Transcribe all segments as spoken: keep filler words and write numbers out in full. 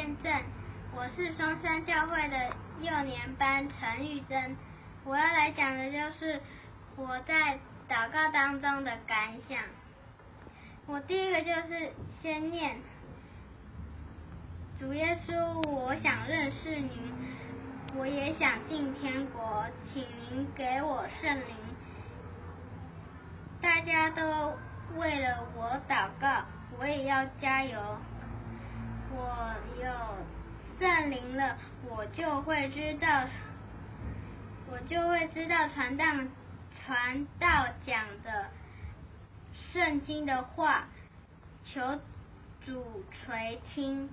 见证。我是松山教会的幼年班陈玉珍，我要来讲的就是我在祷告当中的感想。我第一个就是先念主耶稣，我想认识您，我也想进天国，请您给我圣灵。大家都为了我祷告，我也要加油。我有圣灵了，我就会知道，我就会知道传道传道讲的圣经的话，求主垂听。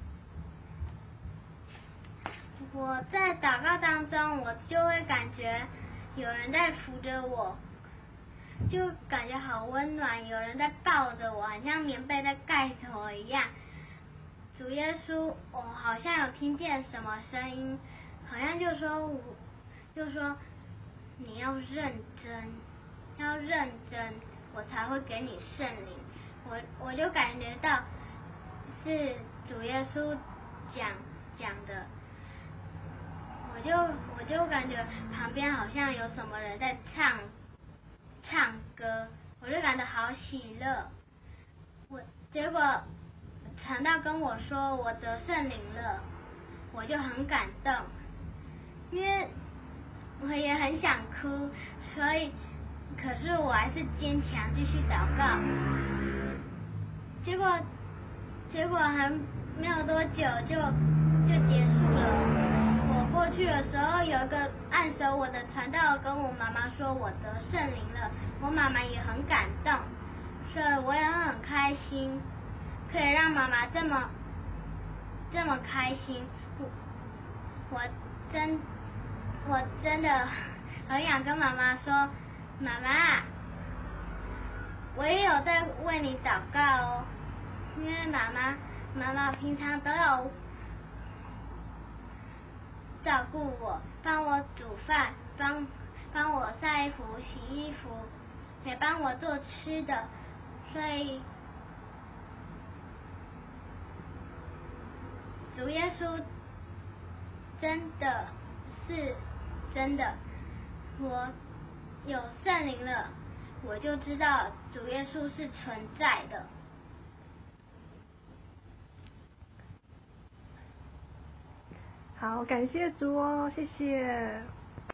我在祷告当中，我就会感觉有人在扶着我，就感觉好温暖，有人在抱着我，好像棉被在盖着我一样。主耶稣，我好像有听见什么声音，好像就说我，就说你要认真，要认真，我才会给你圣灵。我我就感觉到是主耶稣讲讲的，我就我就感觉旁边好像有什么人在唱唱歌，我就感到好喜乐。我结果传道跟我说我得圣灵了，我就很感动，因为我也很想哭，所以可是我还是坚强继续祷告。结果结果还没有多久就就结束了。我过去的时候，有一个按手我的传道跟我妈妈说我得圣灵了，我妈妈也很感动，所以我也很开心，可以让妈妈这么这么开心。我我真我真的很想跟妈妈说，妈妈，我也有在为你祷告哦，因为妈妈妈妈平常都有照顾我，帮我煮饭，帮帮我晒衣服、洗衣服，也帮我做吃的，所以主耶稣真的是真的，我有圣灵了，我就知道主耶稣是存在的。 好，感谢主哦，谢谢。